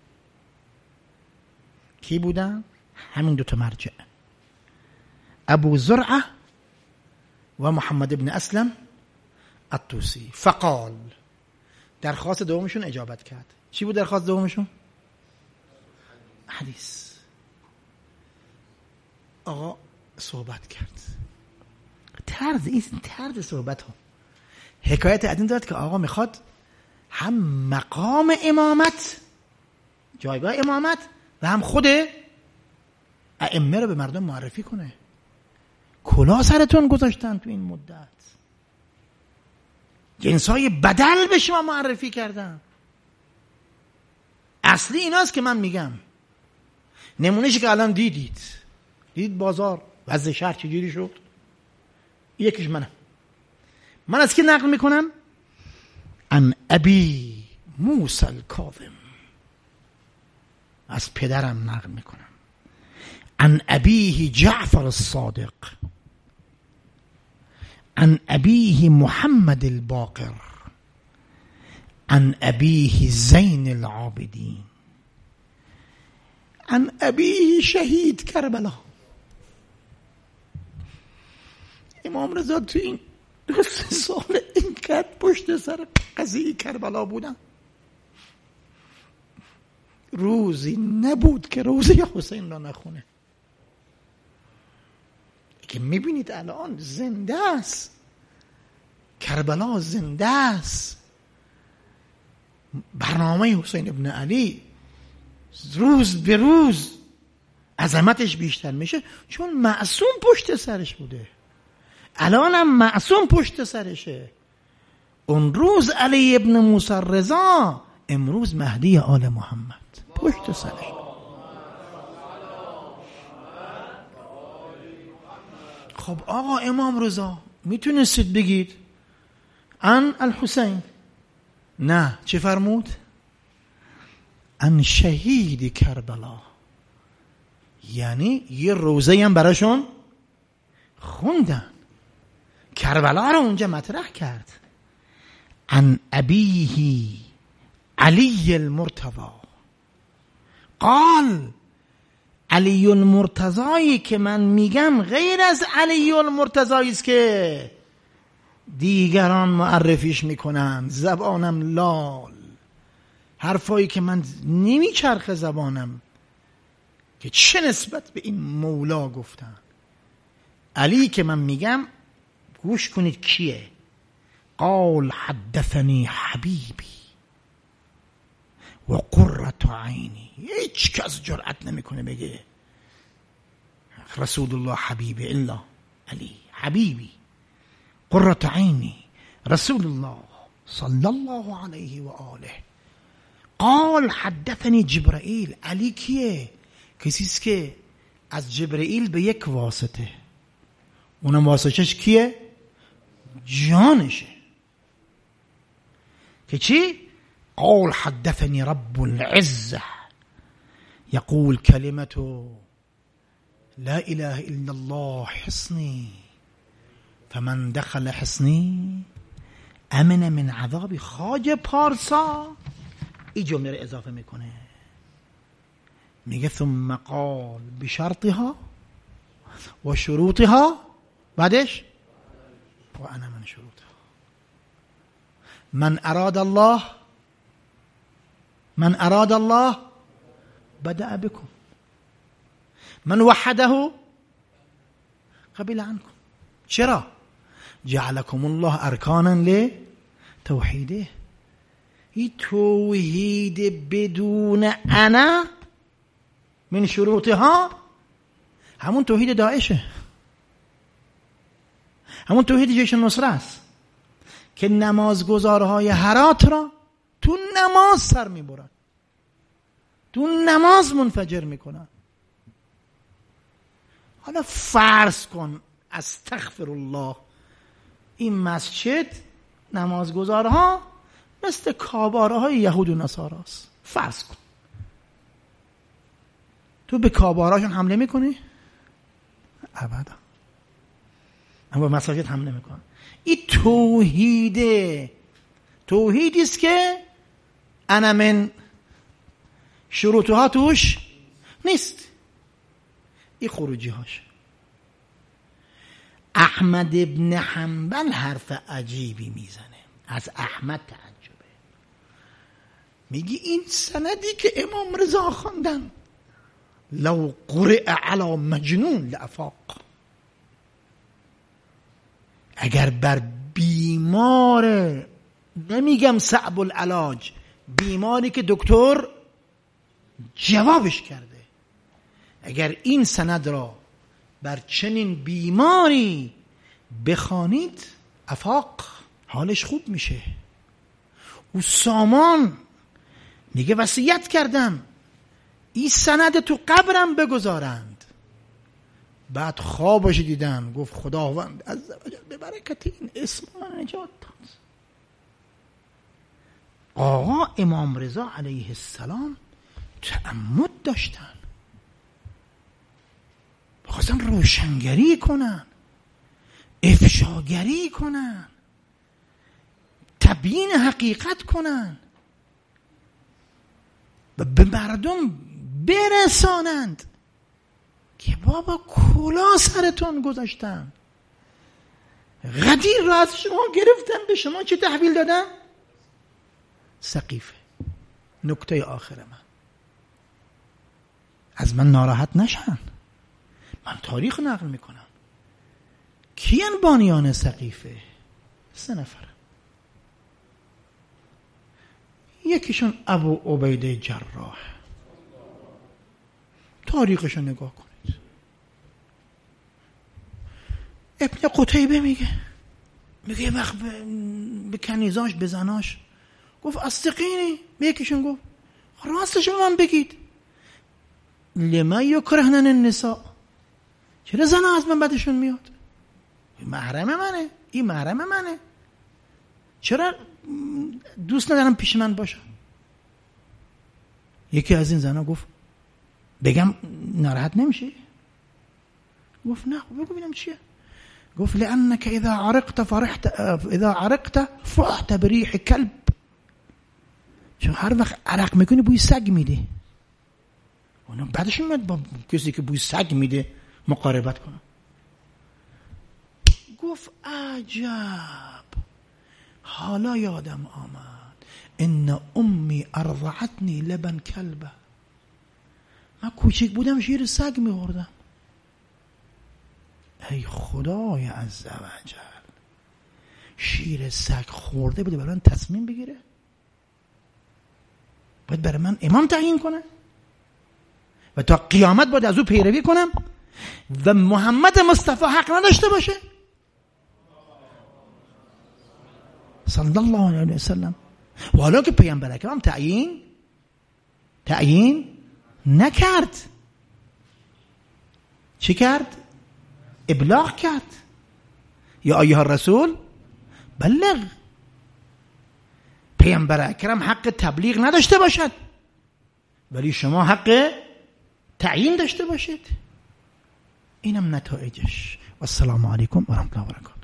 کی بودن؟ همین دوتا مرجع، ابو زرعه و محمد ابن اسلم الطوسی. فقال، درخواست دومشون اجابت کرد. چی بود درخواست دومشون؟ حدیث. آقا صحبت کرد، طرز این طرز صحبت ها حکایت از این داد که آقا میخواد هم مقام امامت جایگاه امامت و هم خود ائمه رو به مردم معرفی کنه. کلاه سرتون گذاشتن تو این مدت، جنسای بدل به شما معرفی کردن. اصلی ایناست که من میگم. نمونهشی که الان دیدید دید بازار وضع شهر چجوری شد. یکیش منم. من از کی نقل میکنم؟ عن ابی موسی الکاظم، از پدرم نقل میکنم. عن ابیه جعفر الصادق، عن ابیه محمد الباقر، عن ابیه زین العابدین، عن ابیه شهید کربلا. امام رضا تو این دو سه سال اینقدر پشت سر قضیه کربلا بودن، روزی نبود که روزی حسین را نخونه. که میبینید الان زنده است، کربلا زنده است. برنامه حسین ابن علی روز به روز عظمتش بیشتر میشه، چون معصوم پشت سرش بوده. الان هم معصوم پشت سرشه. اون روز علی ابن موسی رضا، امروز مهدی آل محمد پشت سرش. خب آقا امام رضا میتونستید بگید عن الحسین، نه چه فرمود؟ عن شهید کربلا. یعنی یه روزه هم براشون خوندن، کربلا رو اونجا مطرح کرد. عن ابیه علی المرتضی قال، علی المرتضی که من میگم غیر از علی المرتضی است که دیگران معرفیش میکنن. زبانم لال، حرفایی که من نمیچرخه زبانم که چه نسبت به این مولا گفتن. علی که من میگم گوش کنید کیه. قال حدثنی حبیبی و قرة عینی. هیچ کس جرأت نمیکنه بگه رسول الله حبیبی الا علی. حبیبی قرة عینی رسول الله صلی الله علیه و آله. قال حدثنی جبرائیل. علی کیه؟ کسیست که از جبرائیل به یک واسطه، اونم واسطش کیه؟ جانشه. که چی؟ قال حدثني رب العزة يقول كلمة لا إله إلا الله حصني فمن دخل حصني امن من عذاب. خواجه پارسا این جمله رو اضافه میکنه، میگه ثم قال بشرطها و شروطها، بعدش و انا من شروطها. من اراد الله من اراد الله بدأ بكم، من وحده قبل عنكم. چرا؟ جعلكم الله ارکانا لتوحیده. این توحید بدون انا من شروطها همون توحید داعشه، همون توحید جیش النصره است که نمازگزارهای هرات را تو نماز سر میبرن، تو نماز منفجر میکنن. حالا فرض کن استغفر الله این مسجد نمازگزارها مثل کاباره های یهود و نصارا است. فرض کن تو به کابارهاشون حمله میکنی؟ ابدا. اما به مساجد حمله میکنن. این توحیده، توحیدی است که انا من شروطها توش نیست. این خروجی هاش. احمد ابن حنبل حرف عجیبی میزنه، از احمد تعجبه. میگی این سندی که امام رضا خواندن لو قرئ علی مجنون لافاق، اگر بر بیمار، نمیگم صعب العلاج، بیماری که دکتر جوابش کرده اگر این سند را بر چنین بیماری بخوانید افاق، حالش خوب میشه. او سامان میگه وصیت کردم این سند تو قبرم بگذارند. بعد خوابش دیدم، گفت خداوند عزوجل به برکت این اسم من نجات داد. آقا امام رضا علیه السلام تعمد داشتن، بخواستن روشنگری کنن، افشاگری کنن، تبیین حقیقت کنن و به مردم برسانند که بابا کلا سرتون گذاشتن، غدیر را از شما گرفتن، به شما چه تحویل دادن؟ سقیفه. نکته آخر من، از من ناراحت نشن، من تاریخ نقل میکنم. کیان بانیان سقیفه؟ سه نفر. یکیشون ابو عبیده جراح، تاریخشو نگاه کنید. ابن قتیبه میگه میگه یه وقت به کنیزاش به زناش گفت اصدقینی، به یکیشون گفت راستشو من بگید، لما یکرهن النساء، چرا زن از من بدشون میاد؟ محرم منه، این محرم منه، چرا دوست ندارم پیش من باشه؟ یکی از این زنها گفت بگم ناراحت نمیشه؟ گفت نه. بگو ببینم چیه؟ گفت لانك اذا عرقت فرحت اذا عرقت فحت بريح كلب، چون هر وقت عرق میکنی بوی سگ میدی. اون بعدش میاد با کسی که بوی سگ میده مقاربت کنه. گفت عجب، حالا یادم آمد ان امی ارضعتنی لبن کلبه، من کوچک بودم شیر سگ میخوردم. ای خدای عزوجل، شیر سگ خورده بوده برای من تصمیم بگیره؟ باید برای من امام تعیین کنه و تا قیامت باید از او پیروی کنم و محمد مصطفی حق نداشته باشه صلی الله علیه و سلم؟ و حالا که پیامبر اکرم تعیین تعیین نکرد، چی کرد؟ ابلاغ کرد. یا ایها الرسول بلغ. پیامبر اکرم حق تبلیغ نداشته باشد ولی شما حق تعیین داشته باشید. اینم نتایجش. و السلام علیکم و رحمت الله و برکاته.